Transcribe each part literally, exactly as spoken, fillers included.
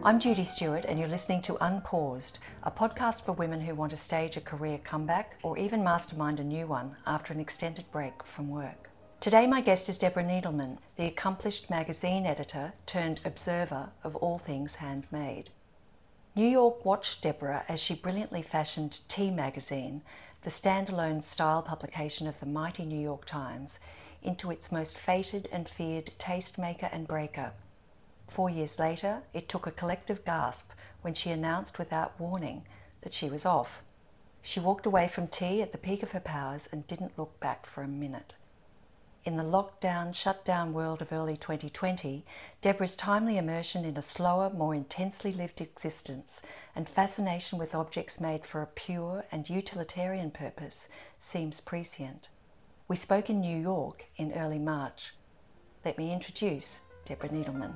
I'm Judy Stewart and you're listening to Unpaused, a podcast for women who want to stage a career comeback or even mastermind a new one after an extended break from work. Today my guest is Deborah Needleman, the accomplished magazine editor turned observer of all things handmade. New York watched Deborah as she brilliantly fashioned T Magazine, the standalone style publication of the mighty New York Times, into its most feted and feared tastemaker and breaker. Four years later, it took a collective gasp when she announced without warning that she was off. She walked away from T at the peak of her powers and didn't look back for a minute. In the lockdown, shut-down world of early twenty twenty, Deborah's timely immersion in a slower, more intensely lived existence and fascination with objects made for a pure and utilitarian purpose seems prescient. We spoke in New York in early March. Let me introduce Deborah Needleman.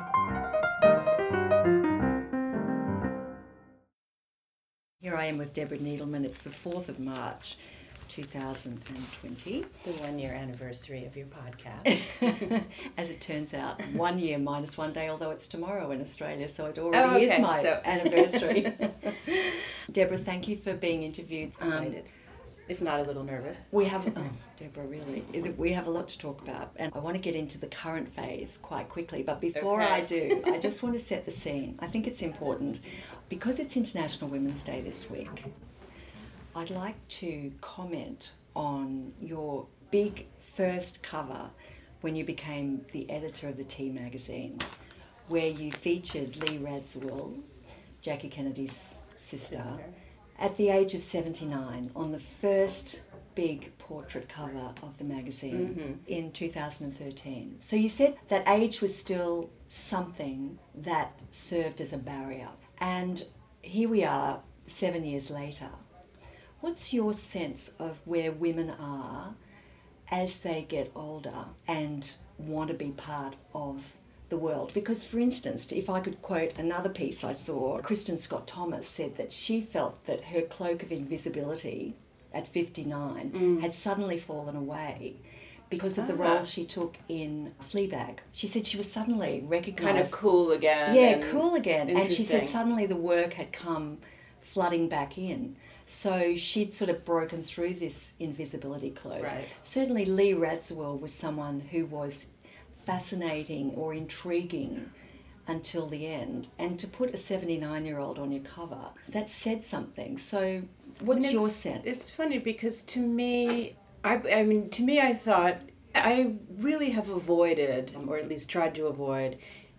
Here I am with Deborah Needleman. It's the fourth of March, two thousand twenty. The one-year anniversary of your podcast. As it turns out, one year minus one day, although it's tomorrow in Australia, so it already oh, okay. is my so. anniversary. Deborah, thank you for being interviewed. Excited. Um, if not a little nervous. We have, oh, Deborah, really, we have a lot to talk about, and I want to get into the current phase quite quickly, but before okay. I do, I just want to set the scene. I think it's important, because it's International Women's Day this week, I'd like to comment on your big first cover when you became the editor of the T Magazine, where you featured Lee Radziwill, Jackie Kennedy's sister, sister. at the age of seventy-nine on the first big portrait cover of the magazine mm-hmm. in two thousand thirteen. So you said that age was still something that served as a barrier. And here we are, seven years later. What's your sense of where women are as they get older and want to be part of the world? Because, for instance, if I could quote another piece I saw, Kristen Scott Thomas said that she felt that her cloak of invisibility at fifty-nine mm. had suddenly fallen away because of the ah. role she took in Fleabag. She said she was suddenly recognised. Kind of cool again. Yeah, cool again. And she said suddenly the work had come flooding back in. So she'd sort of broken through this invisibility cloak. Right. Certainly Lee Radziwill was someone who was fascinating or intriguing until the end. And to put a seventy-nine-year-old on your cover, that said something. So what's your sense? It's funny because to me, I, I mean, to me I thought, I really have avoided, or at least tried to avoid,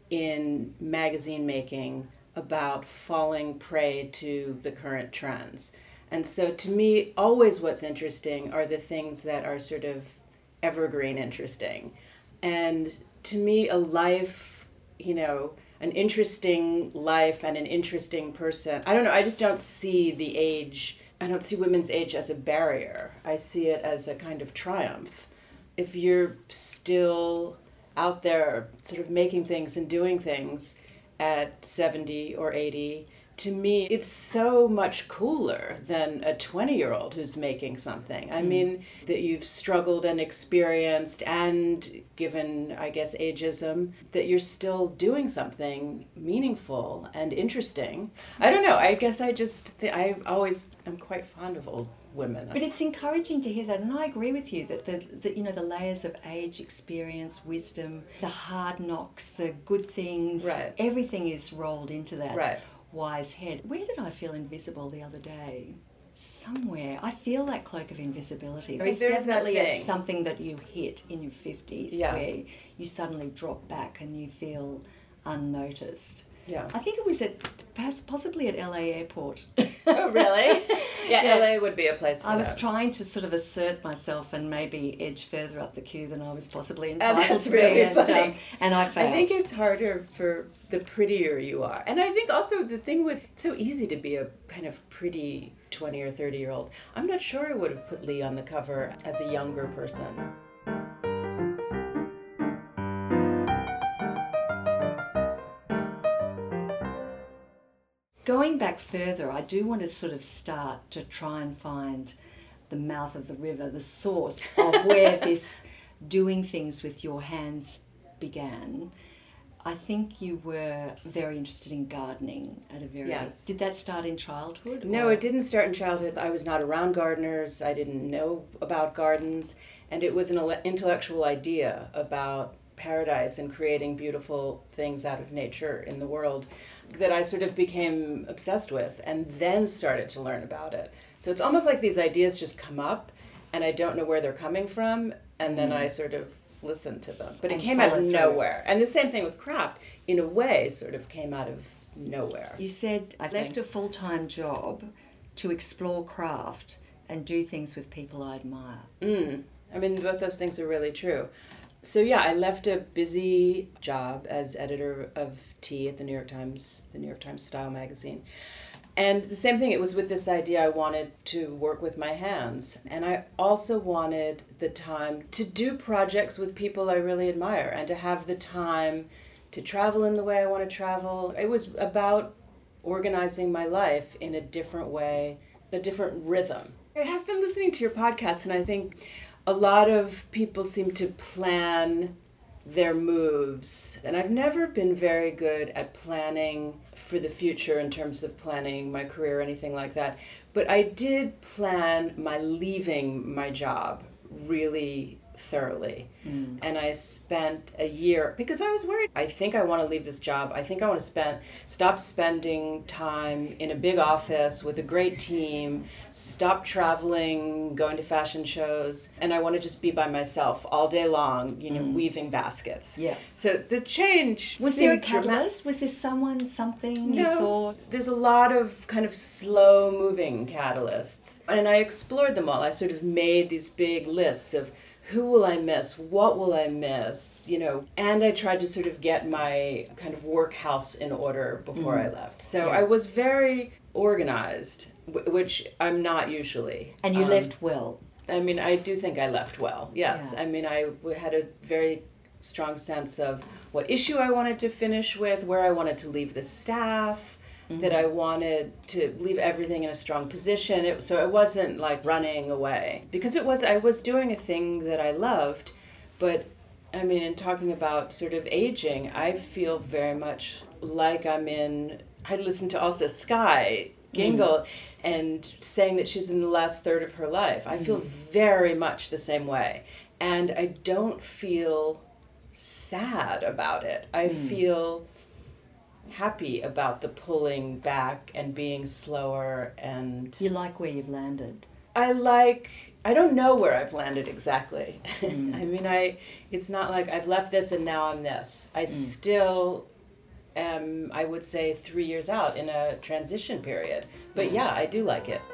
in magazine making about falling prey to the current trends. And so to me, always what's interesting are the things that are sort of evergreen interesting. And to me, a life, you know, an interesting life and an interesting person, I don't know, I just don't see the age, I don't see women's age as a barrier. I see it as a kind of triumph. If you're still out there sort of making things and doing things at seventy or eighty, to me, it's so much cooler than a twenty-year-old who's making something. I mm. mean, that you've struggled and experienced and given, I guess, ageism, that you're still doing something meaningful and interesting. I don't know. I guess I just, th- I always am quite fond of old women. But it's encouraging to hear that, and I agree with you that the, the you know the layers of age, experience, wisdom, the hard knocks, the good things, right. everything is rolled into that. Right. Wise head. Where did I feel invisible the other day? Somewhere. I feel that cloak of invisibility. There's, there's there's definitely that a, thing. something that you hit in your fifties yeah. where you suddenly drop back and you feel unnoticed. Yeah. I think it was at possibly at L A Airport. Oh, really? Yeah, yeah, L A would be a place for I was that. trying to sort of assert myself and maybe edge further up the queue than I was possibly entitled oh, that's to really be. And, funny. um, and I failed. I think it's harder for the prettier you are. And I think also the thing with, it's so easy to be a kind of pretty twenty or thirty year old. I'm not sure I would have put Lee on the cover as a younger person. Going back further, I do want to sort of start to try and find the mouth of the river, the source of where this doing things with your hands began. I think you were very interested in gardening at a very... Yes. Did that start in childhood? No, or? it didn't start in childhood. I was not around gardeners. I didn't know about gardens. And it was an intellectual idea about paradise and creating beautiful things out of nature in the world that I sort of became obsessed with and then started to learn about it. So it's almost like these ideas just come up and I don't know where they're coming from, and then mm. I sort of listen to them. But it and came out of through. nowhere. And the same thing with craft, in a way, sort of came out of nowhere. You said, I left a full-time job to explore craft and do things with people I admire. Mm. I mean, both those things are really true. So yeah, I left a busy job as editor of Tea at the New York Times, the New York Times Style magazine. And the same thing, it was with this idea I wanted to work with my hands. And I also wanted the time to do projects with people I really admire and to have the time to travel in the way I want to travel. It was about organizing my life in a different way, a different rhythm. I have been listening to your podcast, and I think a lot of people seem to plan their moves. And I've never been very good at planning for the future in terms of planning my career or anything like that. But I did plan my leaving my job really thoroughly. Mm. And I spent a year, because I was worried. I think I want to leave this job. I think I want to spend, stop spending time in a big office with a great team, stop traveling, going to fashion shows, and I want to just be by myself all day long, you know, mm. weaving baskets. Yeah. So the change... Was there a catalyst? Was there someone, something no, you saw? There's a lot of kind of slow-moving catalysts. And I explored them all. I sort of made these big lists of who will I miss? What will I miss? You know, and I tried to sort of get my kind of work house in order before mm. I left. So yeah. I was very organized, w- which I'm not usually. And you um, left well. I mean, I do think I left well, yes. Yeah. I mean, I had a very strong sense of what issue I wanted to finish with, where I wanted to leave the staff, mm-hmm. that I wanted to leave everything in a strong position. It, so it wasn't like running away. Because it was, I was doing a thing that I loved, but I mean, in talking about sort of aging, I feel very much like I'm in, I listened to also Skye Gingle mm. and saying that she's in the last third of her life. I mm. feel very much the same way. And I don't feel sad about it. I mm. feel happy about the pulling back and being slower. And you like where you've landed? I like, I don't know where I've landed exactly. Mm. I mean, I. It's not like I've left this and now I'm this. I mm. still am, I would say, three years out in a transition period. But mm. yeah, I do like it.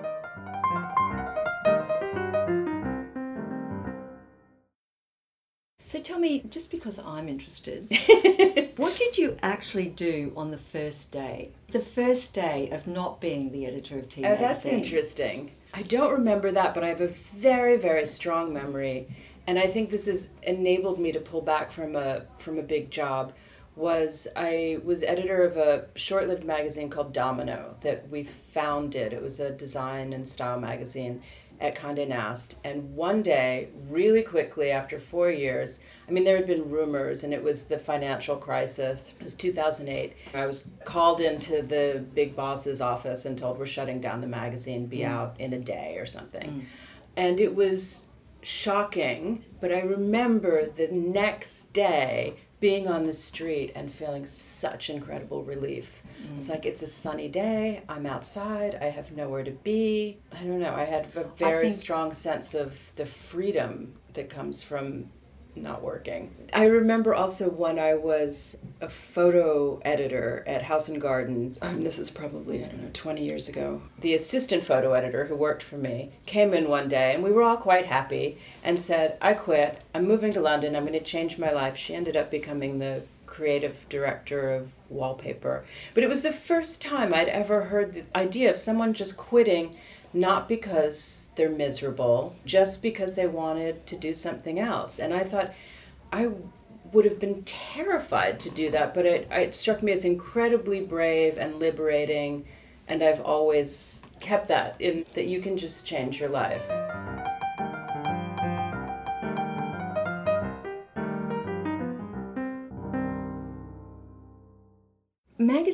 So tell me, just because I'm interested, what did you actually do on the first day? The first day of not being the editor of Tea Oh, magazine. That's interesting. I don't remember that, but I have a very, very strong memory. And I think this has enabled me to pull back from a from a big job. Was I was editor of a short-lived magazine called Domino that we founded. It was a design and style magazine at Condé Nast. And one day, really quickly, after four years, I mean, there had been rumors, and it was the financial crisis. It was two thousand eight. I was called into the big boss's office and told we're shutting down the magazine, be mm. out in a day or something. Mm. And it was shocking, but I remember the next day being on the street and feeling such incredible relief. Mm. It's like, it's a sunny day, I'm outside, I have nowhere to be. I don't know, I had a very think... strong sense of the freedom that comes from not working. I remember also when I was a photo editor at House and Garden, um, this is probably, I don't know, twenty years ago, the assistant photo editor who worked for me came in one day, and we were all quite happy, and said, I quit, I'm moving to London, I'm going to change my life. She ended up becoming the creative director of Wallpaper. But it was the first time I'd ever heard the idea of someone just quitting, not because they're miserable, just because they wanted to do something else. And I thought, I would have been terrified to do that, but it, it struck me as incredibly brave and liberating, and I've always kept that, in that you can just change your life.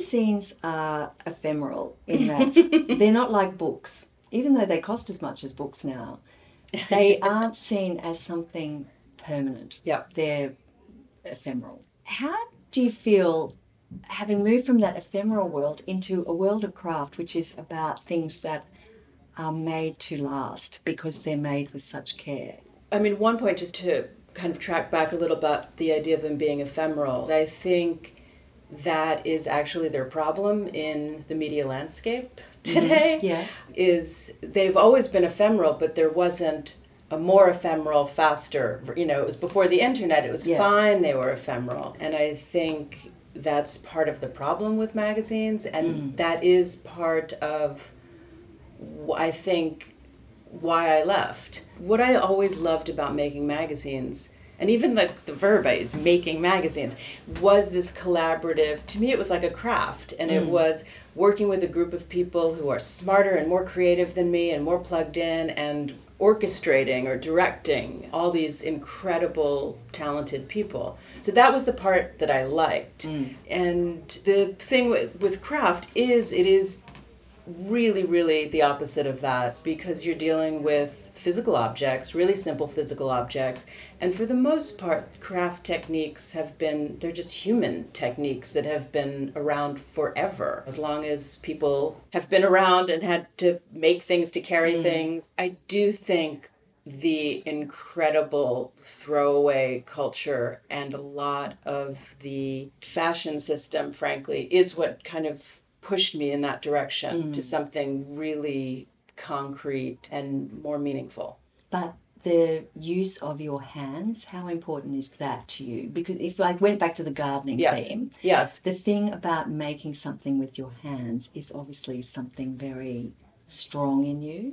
magazines are ephemeral in that they're not like books. Even though they cost as much as books now, they aren't seen as something permanent. Yep. They're ephemeral. How do you feel having moved from that ephemeral world into a world of craft, which is about things that are made to last because they're made with such care? I mean, one point, just to kind of track back a little about the idea of them being ephemeral, I think that is actually their problem in the media landscape today. Mm-hmm. Yeah. Is they've always been ephemeral, but there wasn't a more ephemeral, faster, you know, it was before the internet, it was yeah. fine, they were ephemeral. And I think that's part of the problem with magazines, and mm. that is part of, I think, why I left. What I always loved about making magazines, and even the, the verb I use, making magazines, was this collaborative, to me it was like a craft, and mm. it was working with a group of people who are smarter and more creative than me and more plugged in, and orchestrating or directing all these incredible, talented people. So that was the part that I liked. Mm. And the thing with, with craft is it is really, really the opposite of that, because you're dealing with physical objects, really simple physical objects. And for the most part, craft techniques have been, they're just human techniques that have been around forever. As long as people have been around and had to make things to carry mm. things. I do think the incredible throwaway culture and a lot of the fashion system, frankly, is what kind of pushed me in that direction mm. to something really concrete and more meaningful. But the use of your hands, how important is that to you? Because if I went back to the gardening yes. theme, yes. the thing about making something with your hands is obviously something very strong in you.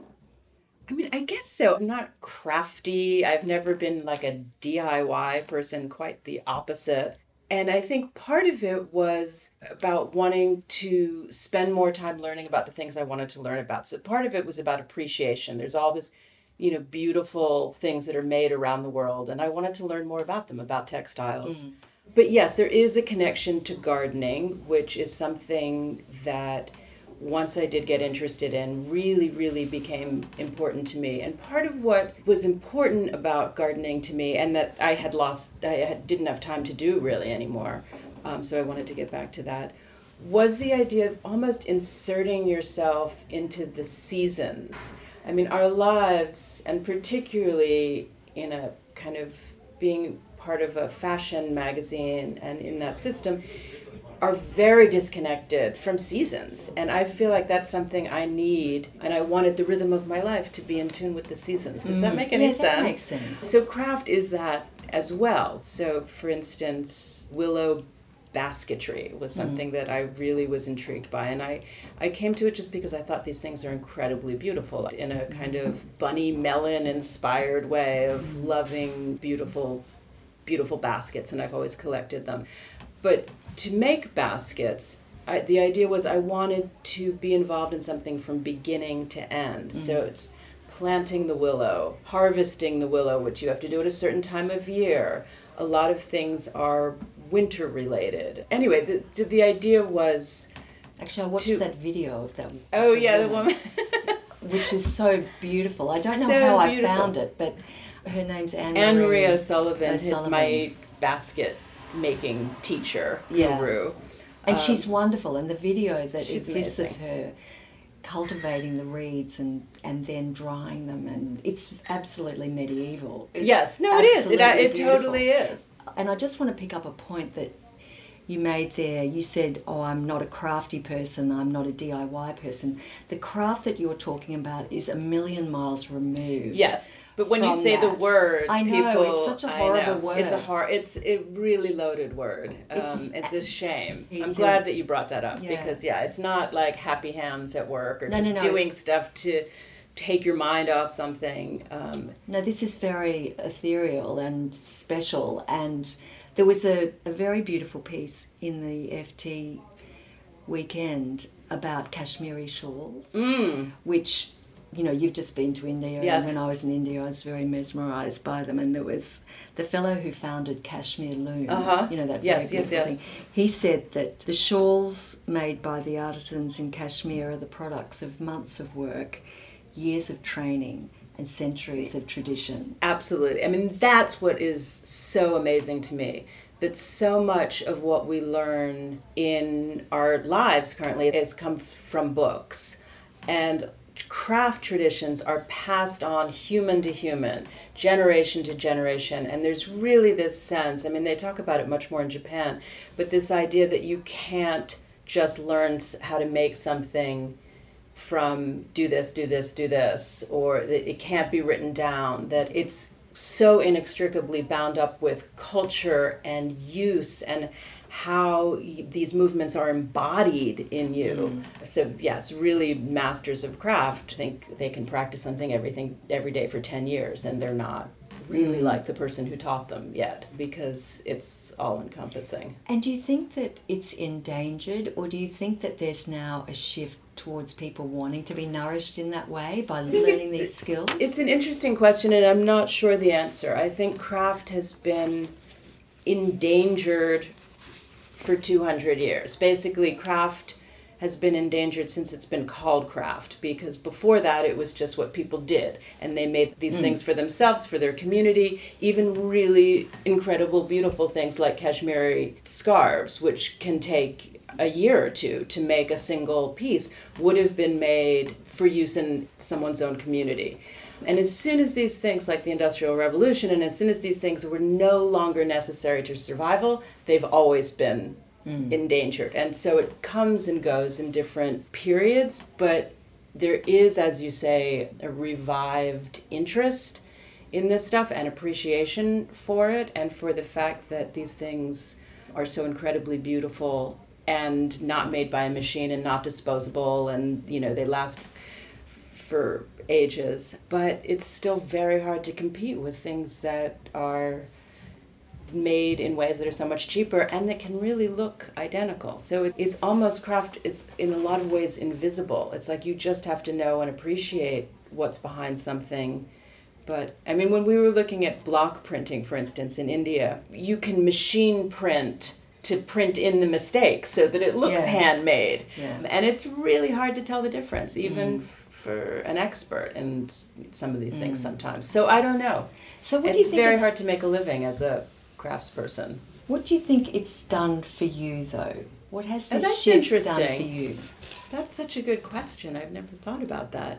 I mean, I guess so. I'm not crafty. I've never been like a D I Y person, quite the opposite. And I think part of it was about wanting to spend more time learning about the things I wanted to learn about. So part of it was about appreciation. There's all this, you know, beautiful things that are made around the world, and I wanted to learn more about them, about textiles. Mm. But yes, there is a connection to gardening, which is something that once I did get interested in, really, really became important to me. And part of what was important about gardening to me, and that I had lost, I had, didn't have time to do really anymore, um, so I wanted to get back to that, was the idea of almost inserting yourself into the seasons. I mean, our lives, and particularly in a kind of being part of a fashion magazine and in that system, are very disconnected from seasons. And I feel like that's something I need, and I wanted the rhythm of my life to be in tune with the seasons. Does mm. that make any yeah, sense? That makes sense. So craft is that as well. So for instance, willow basketry was something mm. that I really was intrigued by. And I, I came to it just because I thought these things are incredibly beautiful in a kind of bunny melon inspired way of mm. loving beautiful, beautiful baskets. And I've always collected them. But to make baskets, I, the idea was I wanted to be involved in something from beginning to end. Mm. So it's planting the willow, harvesting the willow, which you have to do at a certain time of year. A lot of things are winter related. Anyway, the the idea was... Actually, I watched to, that video of that. Oh, the yeah, woman, the woman. Which is so beautiful. I don't know so how beautiful. I found it, but her name's Anne Anne Marie Marie O'Sullivan is O'Sullivan. my basket making teacher, yeah. guru. And um, she's wonderful. And the video that exists amazing. of her cultivating the reeds and, and then drying them, and it's absolutely medieval. It's yes, no, it is. It, it beautiful. totally is. And I just want to pick up a point that you made there. You said, oh, I'm not a crafty person, I'm not a D I Y person. The craft that you're talking about is a million miles removed. Yes. But when you say that. the word, I know, people, it's such a horrible word. It's a hor- It's a really loaded word. Um, it's, it's a shame. I'm said, glad that you brought that up yeah. because, yeah, it's not like happy hands at work or no, just no, no. doing stuff to take your mind off something. Um, no, this is very ethereal and special. And there was a, a very beautiful piece in the F T weekend about Kashmiri shawls, mm. which... you know, you've just been to India, Yes. and when I was in India, I was very mesmerised by them. And there was the fellow who founded Kashmir Loom, Uh-huh. you know, that Yes, very yes, beautiful yes. thing. He said that the shawls made by the artisans in Kashmir are the products of months of work, years of training, and centuries See. of tradition. Absolutely. I mean, that's what is so amazing to me. That so much of what we learn in our lives currently has come from books. And craft traditions are passed on human to human, generation to generation. And there's really this sense, I mean, they talk about it much more in Japan, but this idea that you can't just learn how to make something from do this, do this, do this, or that it can't be written down, that it's so inextricably bound up with culture and use and how y- these movements are embodied in you. Mm. So yes, really masters of craft think they can practice something everything every day for ten years, and they're not really mm. like the person who taught them yet, because it's all encompassing. And do you think that it's endangered, or do you think that there's now a shift towards people wanting to be nourished in that way by learning it, these skills? It's an interesting question, and I'm not sure the answer. I think craft has been endangered for two hundred years. Basically, craft has been endangered since it's been called craft, because before that it was just what people did, and they made these mm. things for themselves, for their community, even really incredible, beautiful things like Kashmiri scarves, which can take a year or two to make a single piece, would have been made for use in someone's own community. And as soon as these things, like the Industrial Revolution, and as soon as these things were no longer necessary to survival, they've always been mm. endangered. And so it comes and goes in different periods, but there is, as you say, a revived interest in this stuff and appreciation for it, and for the fact that these things are so incredibly beautiful and not made by a machine and not disposable, and you know they last f- for ages. But it's still very hard to compete with things that are made in ways that are so much cheaper and that can really look identical. So it, it's almost craft, it's in a lot of ways invisible. It's like you just have to know and appreciate what's behind something. But I mean, when we were looking at block printing, for instance, in India, you can machine print to print in the mistakes so that it looks yeah. handmade. Yeah. And it's really hard to tell the difference, even mm. f- for an expert in some of these mm. things sometimes. So I don't know. So what it's do you think very it's... hard to make a living as a craftsperson. What do you think it's done for you, though? What has this oh, that's shift interesting. done for you? That's such a good question. I've never thought about that.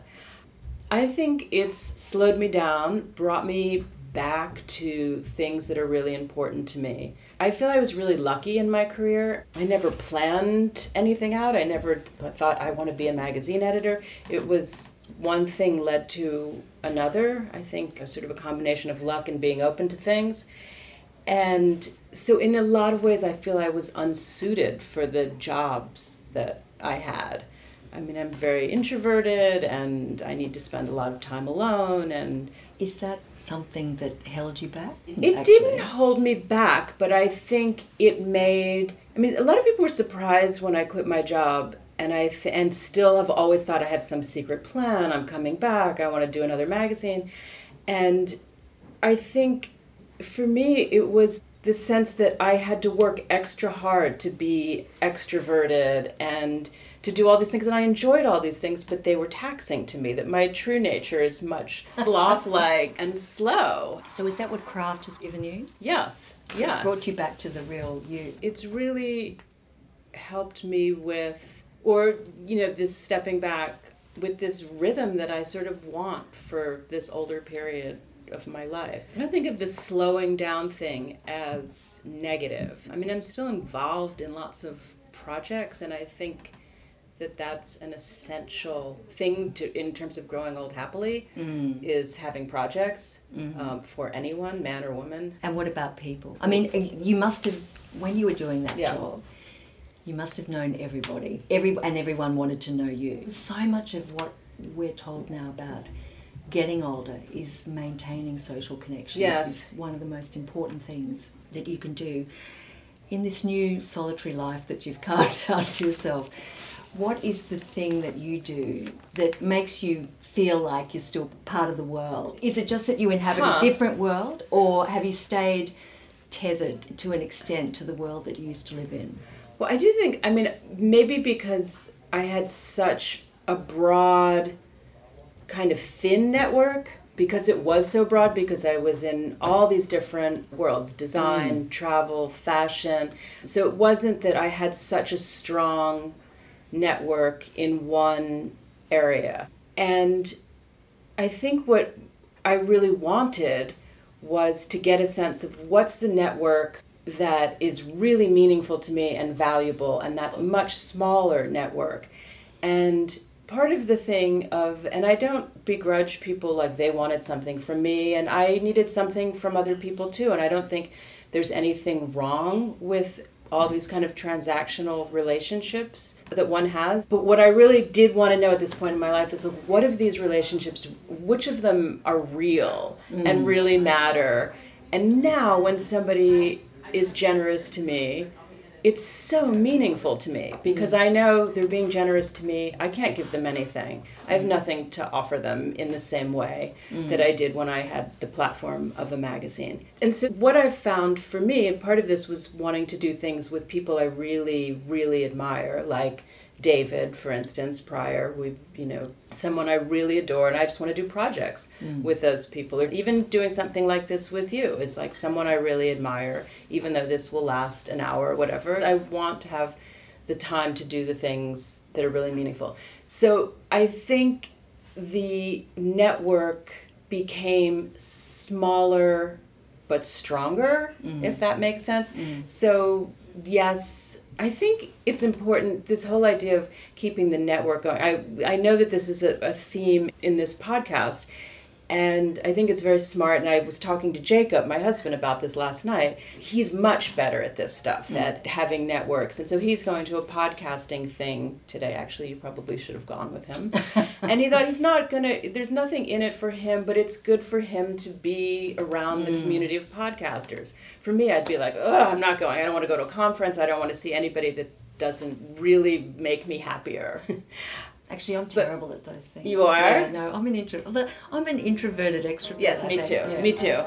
I think it's slowed me down, brought me back to things that are really important to me. I feel I was really lucky in my career. I never planned anything out. I never thought I want to be a magazine editor. It was one thing led to another. I think a sort of a combination of luck and being open to things. And so in a lot of ways, I feel I was unsuited for the jobs that I had. I mean, I'm very introverted, and I need to spend a lot of time alone. And is that something that held you back? It actually? didn't hold me back, but I think it made, I mean, a lot of people were surprised when I quit my job, and I th- and still have always thought I have some secret plan. I'm coming back. I want to do another magazine. And I think for me, it was the sense that I had to work extra hard to be extroverted and to do all these things, and I enjoyed all these things, but they were taxing to me, that my true nature is much sloth-like and slow. So is that what craft has given you? Yes, yes. It's brought you back to the real you. It's really helped me with, or, you know, this stepping back with this rhythm that I sort of want for this older period of my life. I don't think of the slowing down thing as negative. I mean, I'm still involved in lots of projects, and I think that that's an essential thing to in terms of growing old happily, mm. is having projects mm-hmm. um, for anyone, man or woman. And what about people? I mean, you must have, when you were doing that yeah. job, you must have known everybody, every and everyone wanted to know you. So much of what we're told now about getting older is maintaining social connections. Yes. Is one of the most important things that you can do in this new solitary life that you've carved out for yourself. what is the thing that you do that makes you feel like you're still part of the world? Is it just that you inhabit huh. a different world, or have you stayed tethered to an extent to the world that you used to live in? Well, I do think, I mean, maybe because I had such a broad, kind of thin network, because it was so broad, because I was in all these different worlds, design, mm. travel, fashion. So it wasn't that I had such a strong network in one area. And I think what I really wanted was to get a sense of what's the network that is really meaningful to me and valuable, and that's a much smaller network. And part of the thing of, and I don't begrudge people like they wanted something from me, and I needed something from other people too, and I don't think there's anything wrong with all these kind of transactional relationships that one has. But what I really did want to know at this point in my life is, like, what of these relationships, which of them are real mm. and really matter? And now when somebody is generous to me, it's so meaningful to me, because I know they're being generous to me. I can't give them anything. I have nothing to offer them in the same way mm. that I did when I had the platform of a magazine. And so what I've found for me, and part of this was wanting to do things with people I really, really admire, like David, for instance, Pryor, we, you know, someone I really adore, and I just want to do projects mm. with those people. Or even doing something like this with you is like someone I really admire, even though this will last an hour or whatever. I want to have the time to do the things that are really meaningful. So I think the network became smaller but stronger, mm. if that makes sense. Mm. So yes, I think it's important, this whole idea of keeping the network going. I, I know that this is a, a theme in this podcast, and I think it's very smart, and I was talking to Jacob, my husband, about this last night. He's much better at this stuff, mm. at having networks, and so he's going to a podcasting thing today. Actually, you probably should have gone with him. And he thought he's not going to, there's nothing in it for him, but it's good for him to be around the mm. community of podcasters. For me, I'd be like, oh, I'm not going. I don't want to go to a conference. I don't want to see anybody that doesn't really make me happier. Actually, I'm terrible but at those things. You are? Yeah, no, I'm an intro. I'm an introverted extrovert. Yes, me too. Yeah. Me too.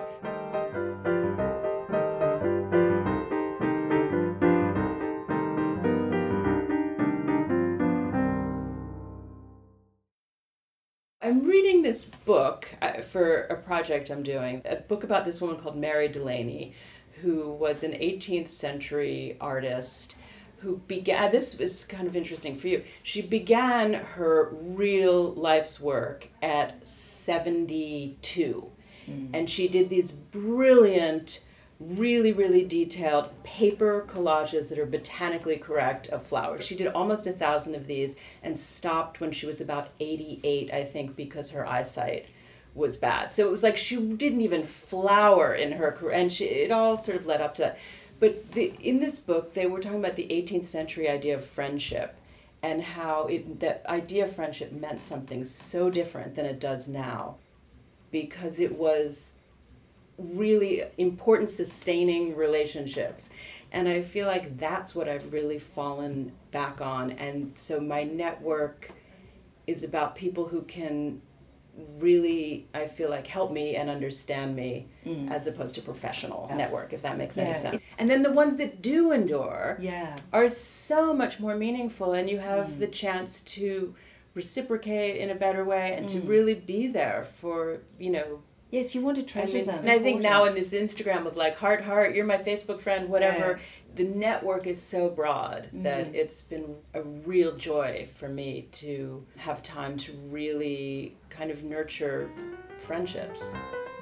I'm reading this book for a project I'm doing, a book about this woman called Mary Delaney, who was an eighteenth century artist who began, this is kind of interesting for you, she began her real life's work at seventy-two. Mm. And she did these brilliant, really, really detailed paper collages that are botanically correct of flowers. She did almost a thousand of these and stopped when she was about eighty-eight, I think, because her eyesight was bad. So it was like she didn't even flower in her career, and she, it all sort of led up to that. But the, in this book, they were talking about the eighteenth century idea of friendship, and how it, that idea of friendship meant something so different than it does now, because it was really important sustaining relationships. And I feel like that's what I've really fallen back on. And so my network is about people who can really, I feel like, help me and understand me, mm. as opposed to professional yeah. network, if that makes yeah. any sense. And then the ones that do endure yeah. are so much more meaningful, and you have mm. the chance to reciprocate in a better way and mm. to really be there for, you know. Yes, you want to treasure I mean, them. And I think now in this Instagram of like, heart, heart, you're my Facebook friend, whatever, yeah. the network is so broad mm. that it's been a real joy for me to have time to really kind of nurture friendships.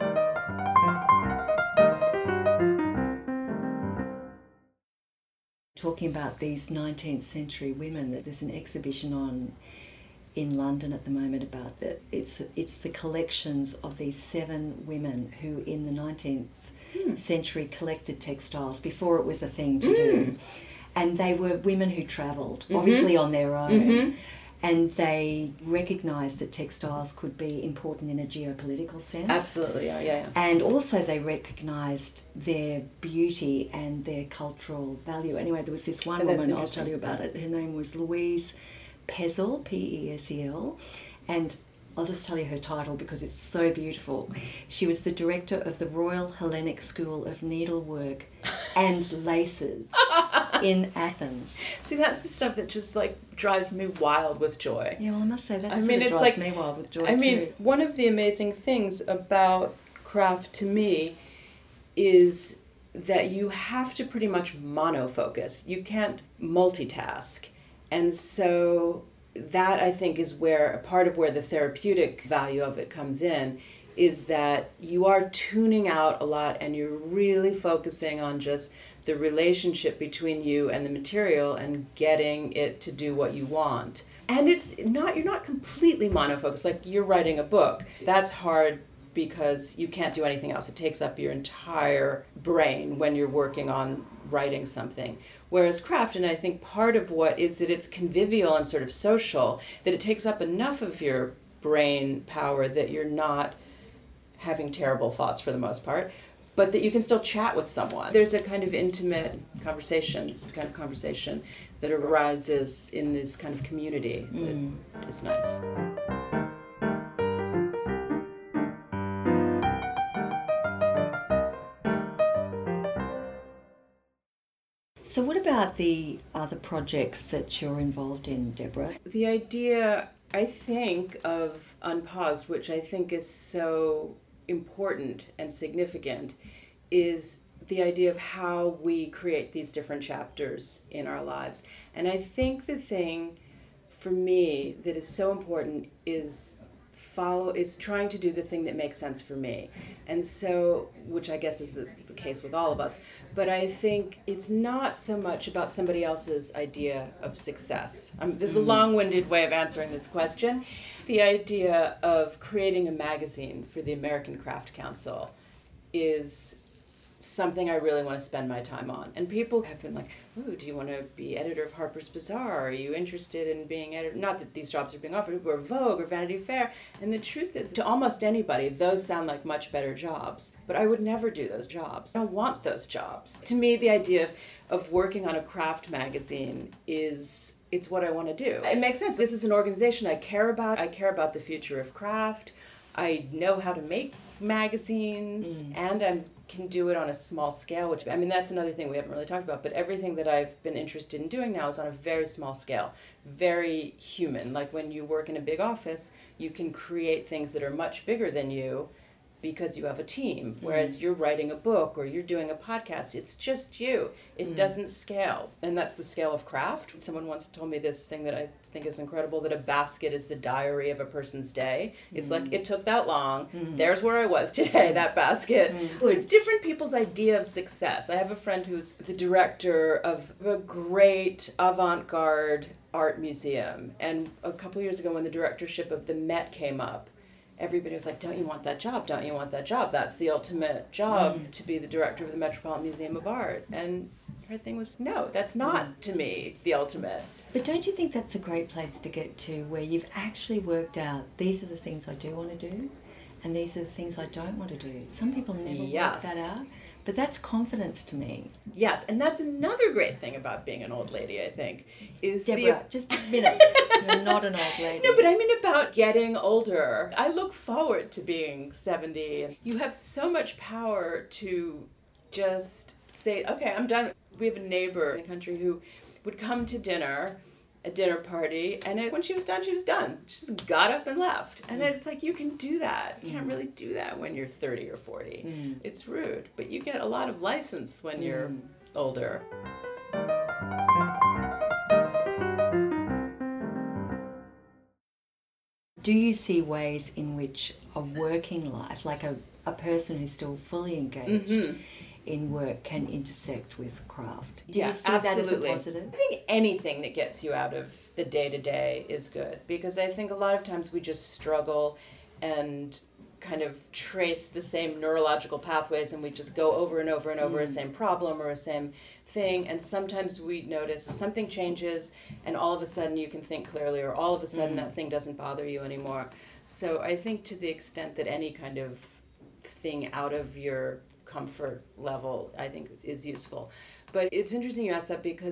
Talking about these nineteenth century women, that there's an exhibition on in London at the moment about that. It's it's the collections of these seven women who in the nineteenth mm. century collected textiles before it was a thing to mm. do. And they were women who travelled, mm-hmm. obviously on their own. Mm-hmm. And they recognised that textiles could be important in a geopolitical sense. Absolutely, yeah, yeah. yeah. And also they recognised their beauty and their cultural value. Anyway, there was this one oh, woman, I'll tell you about it, her name was Louise Pesel, P E S E L, and I'll just tell you her title because it's so beautiful. She was the director of the Royal Hellenic School of Needlework and Laces in Athens. See, that's the stuff that just like drives me wild with joy. Yeah, well, I must say that I sort mean, of it's drives like, me wild with joy I mean, too. one of the amazing things about craft to me is that you have to pretty much monofocus. You can't multitask. And so that, I think, is where a part of where the therapeutic value of it comes in, is that you are tuning out a lot and you're really focusing on just the relationship between you and the material and getting it to do what you want. And it's not, you're not completely monofocused, like you're writing a book. That's hard because you can't do anything else. It takes up your entire brain when you're working on writing something. Whereas craft, and I think part of what is that it's convivial and sort of social, that it takes up enough of your brain power that you're not having terrible thoughts for the most part, but that you can still chat with someone. There's a kind of intimate conversation, kind of conversation that arises in this kind of community mm. that is nice. So what about the other projects that you're involved in, Deborah? The idea, I think, of Unpaused, which I think is so important and significant, is the idea of how we create these different chapters in our lives. And I think the thing for me that is so important is follow is trying to do the thing that makes sense for me. And so, which I guess is the, the case with all of us, but I think it's not so much about somebody else's idea of success. Um, this is a long-winded way of answering this question. The idea of creating a magazine for the American Craft Council is something I really want to spend my time on. And people have been like, ooh, do you want to be editor of Harper's Bazaar? Are you interested in being editor? Not that these jobs are being offered, or Vogue or Vanity Fair. And the truth is, to almost anybody, those sound like much better jobs. But I would never do those jobs. I don't want those jobs. To me, the idea of, of working on a craft magazine is, it's what I want to do. It makes sense. This is an organization I care about. I care about the future of craft. I know how to make magazines, mm. and I can do it on a small scale, which, I mean, that's another thing we haven't really talked about, but everything that I've been interested in doing now is on a very small scale, very human. Like when you work in a big office, you can create things that are much bigger than you because you have a team, whereas mm. you're writing a book or you're doing a podcast, it's just you. It mm. doesn't scale, and that's the scale of craft. Someone once told me this thing that I think is incredible, that a basket is the diary of a person's day. It's mm. like, it took that long, mm. there's where I was today, that basket. Mm. It's just different people's idea of success. I have a friend who's the director of a great avant-garde art museum, and a couple years ago when the directorship of the Met came up, everybody was like, don't you want that job? Don't you want that job? That's the ultimate job, mm. to be the director of the Metropolitan Museum of Art. And her thing was, no, that's not, mm. to me, the ultimate. But don't you think that's a great place to get to, where you've actually worked out, these are the things I do want to do, and these are the things I don't want to do? Some people never yes. work that out. But that's confidence to me. Yes, and that's another great thing about being an old lady, I think, is Deborah, the... just a minute. You're not an old lady. No, but I mean about getting older. I look forward to being seventy. You have so much power to just say, okay, I'm done. We have a neighbor in the country who would come to dinner, a dinner party, and it, when she was done, she was done. She just got up and left. And mm. it's like, you can do that. You mm. can't really do that when you're thirty or forty. Mm. It's rude, but you get a lot of license when mm. you're older. Do you see ways in which a working life, like a, a person who's still fully engaged mm-hmm. in work, can intersect with craft? Do yeah, you see absolutely. that as a positive? I think anything that gets you out of the day-to-day is good, because I think a lot of times we just struggle and kind of trace the same neurological pathways, and we just go over and over and over mm. a same problem or a same thing, and sometimes we notice something changes and all of a sudden you can think clearly, or all of a sudden mm. that thing doesn't bother you anymore. So I think to the extent that any kind of thing out of your comfort level, I think, is useful. But it's interesting you ask that, because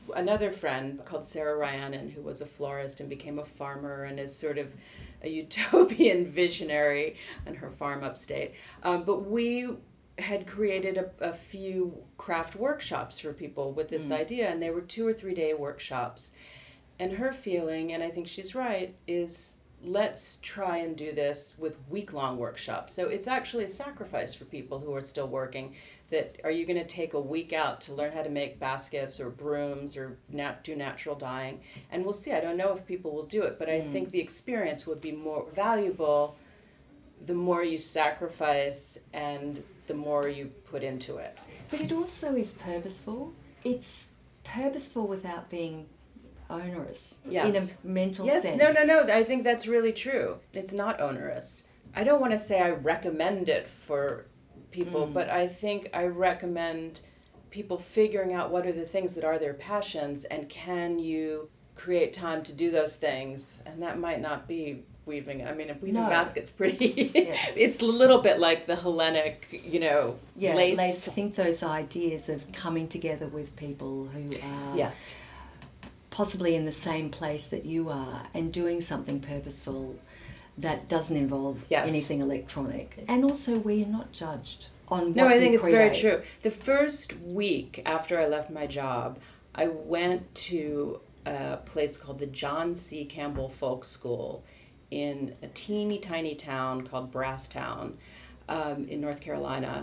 another friend called Sarah Ryanen, who was a florist and became a farmer and is sort of a utopian visionary on her farm upstate. Um, but we had created a, a few craft workshops for people with this mm. idea, and they were two or three day workshops. And her feeling, and I think she's right, is let's try and do this with week-long workshops. So it's actually a sacrifice for people who are still working. That are you going to take a week out to learn how to make baskets or brooms or nat- do natural dyeing? And we'll see. I don't know if people will do it, but I mm. think the experience would be more valuable the more you sacrifice and the more you put into it. But it also is purposeful. It's purposeful without being onerous yes. in a mental yes. sense. Yes, no, no, no. I think that's really true. It's not onerous. I don't want to say I recommend it for people, mm. but I think I recommend people figuring out what are the things that are their passions and can you create time to do those things. And that might not be weaving. I mean, weaving no. baskets pretty. Yeah. It's a little bit like the Hellenic, you know, yeah, lace. lace. I think those ideas of coming together with people who are yes. possibly in the same place that you are and doing something purposeful that doesn't involve yes. anything electronic. And also where you're not judged on what No, I think you it's create. very true. The first week after I left my job, I went to a place called the John C. Campbell Folk School in a teeny tiny town called Brasstown um, in North Carolina.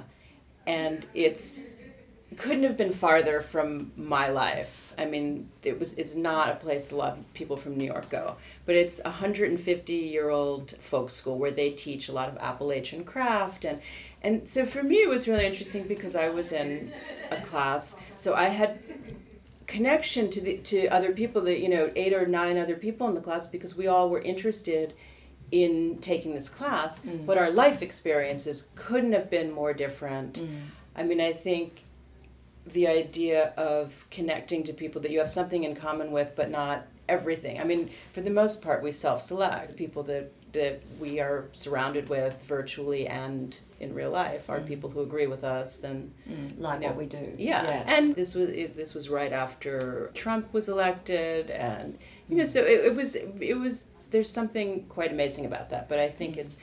And it's couldn't have been farther from my life. I mean, it was it's not a place a lot of people from New York go, but it's a one hundred fifty year old folk school where they teach a lot of Appalachian craft. And, and so for me, it was really interesting because I was in a class, so I had connection to the to other people, that you know eight or nine other people in the class, because we all were interested in taking this class, mm. but our life experiences couldn't have been more different. Mm. I mean, I think the idea of connecting to people that you have something in common with, but not everything. I mean, for the most part, we self-select. People that, that we are surrounded with virtually and in real life are mm. people who agree with us and mm, like you know, what we do. Yeah. yeah, and this was it, this was right after Trump was elected, and you know, so it, it was it was. There's something quite amazing about that. But I think mm. it's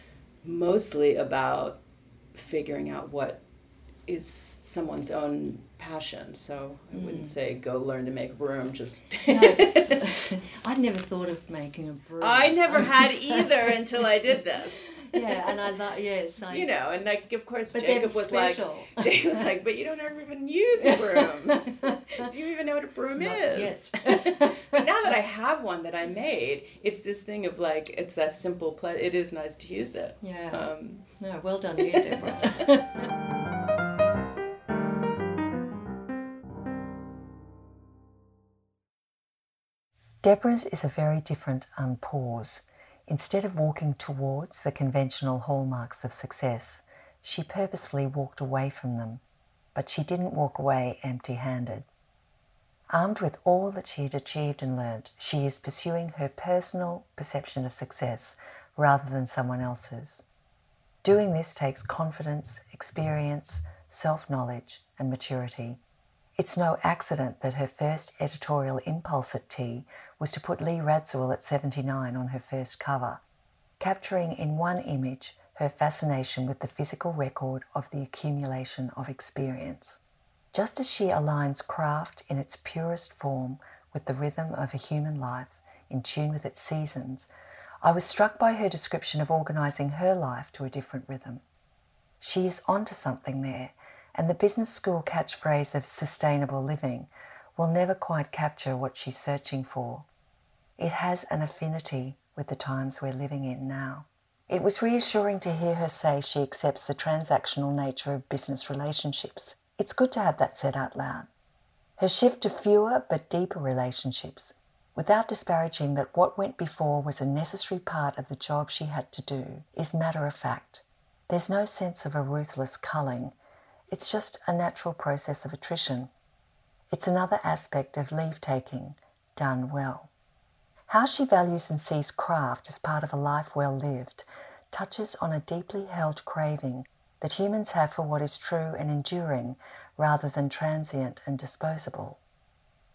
mostly about figuring out what is someone's own passion. So I mm. wouldn't say go learn to make a broom, just... No, I'd never thought of making a broom. I never had either until I did this. Yeah, and I love, yes. I, you know, and like, of course, but Jacob was special. like, Jacob was like, but you don't ever even use a broom. Do you even know what a broom Not is? Yet. But now that I have one that I made, it's this thing of like, it's that simple, ple- it is nice to use it. Yeah. Um, no, well done you, Deborah. Deborah's is a very different unpause. Instead of walking towards the conventional hallmarks of success, she purposefully walked away from them, but she didn't walk away empty-handed. Armed with all that she had achieved and learnt, she is pursuing her personal perception of success rather than someone else's. Doing this takes confidence, experience, self-knowledge and maturity. It's no accident that her first editorial impulse at Tea was to put Lee Radziwill at seventy-nine on her first cover, capturing in one image her fascination with the physical record of the accumulation of experience. Just as she aligns craft in its purest form with the rhythm of a human life, in tune with its seasons, I was struck by her description of organising her life to a different rhythm. She is onto something there, and the business school catchphrase of sustainable living will never quite capture what she's searching for. It has an affinity with the times we're living in now. It was reassuring to hear her say she accepts the transactional nature of business relationships. It's good to have that said out loud. Her shift to fewer but deeper relationships, without disparaging that what went before was a necessary part of the job she had to do, is matter of fact. There's no sense of a ruthless culling. It's just a natural process of attrition. It's another aspect of leave-taking, done well. How she values and sees craft as part of a life well lived touches on a deeply held craving that humans have for what is true and enduring rather than transient and disposable.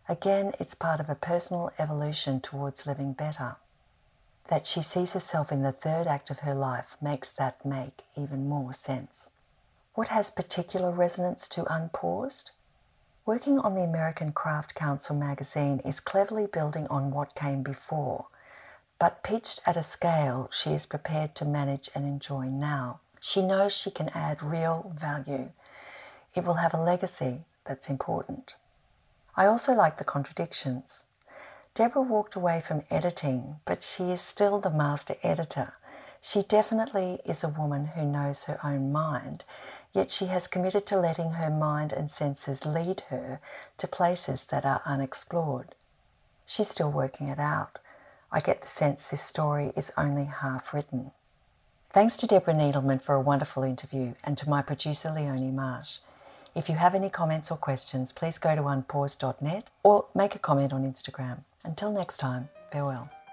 Again, it's part of a personal evolution towards living better. That she sees herself in the third act of her life makes that make even more sense. What has particular resonance to Unpaused? Working on the American Craft Council magazine is cleverly building on what came before, but pitched at a scale she is prepared to manage and enjoy now. She knows she can add real value. It will have a legacy that's important. I also like the contradictions. Deborah walked away from editing, but she is still the master editor. She definitely is a woman who knows her own mind, yet she has committed to letting her mind and senses lead her to places that are unexplored. She's still working it out. I get the sense this story is only half written. Thanks to Deborah Needleman for a wonderful interview, and to my producer Leonie Marsh. If you have any comments or questions, please go to unpaused dot net or make a comment on Instagram. Until next time, farewell.